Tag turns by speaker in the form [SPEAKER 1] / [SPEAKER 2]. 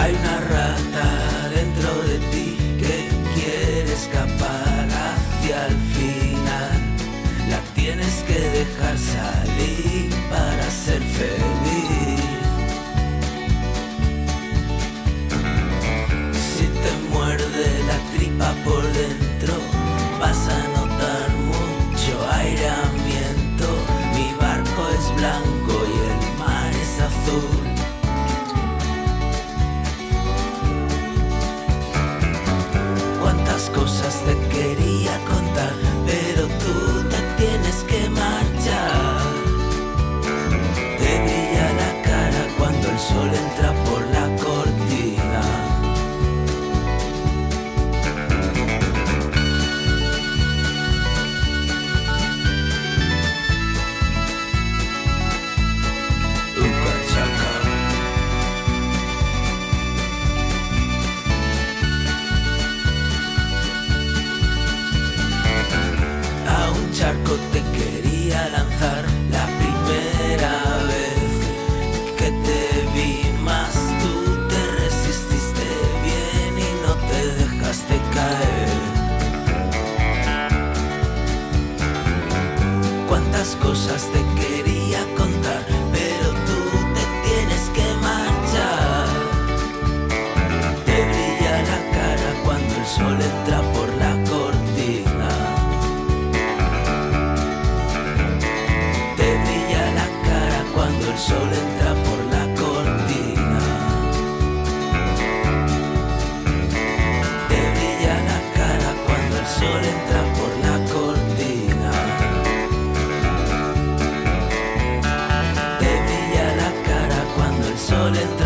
[SPEAKER 1] Hay una rata dentro de ti que quiere escapar hacia el final. La tienes que dejar salir para ser feliz. Si te muerde la tripa por dentro, vas a notar mucho aireamiento. Mi barco es blanco y el mar es azul. Cuántas cosas te quería contar, pero tú te tienes que marchar. Te brilla la cara cuando el sol entra por la cortina. Charco te quería lanzar la primera vez que te vi más. Tú te resististe bien y no te dejaste caer. Cuántas cosas te quería contar, pero tú te tienes que marchar. Te brilla la cara cuando el sol entra por la cortina. El sol entra por la cortina. Te brilla la cara cuando el sol entra por la cortina. Te brilla la cara cuando el sol entra